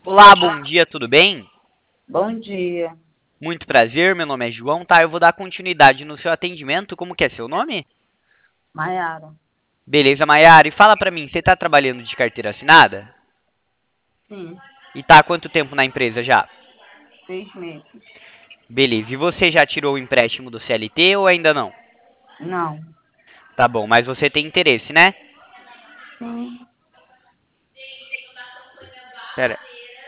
Olá, bom dia, tudo bem? Bom dia, Muito prazer, meu nome é João, tá? Eu vou dar continuidade no seu atendimento. Como que é seu nome? Maiara. Beleza, Maiara. E fala pra mim, você tá trabalhando de carteira assinada? Sim, E tá há quanto tempo na empresa já? 6 meses. Beleza. E você já tirou o empréstimo do CLT ou ainda não? Não. Tá bom, mas você tem interesse, né? Sim, Pera.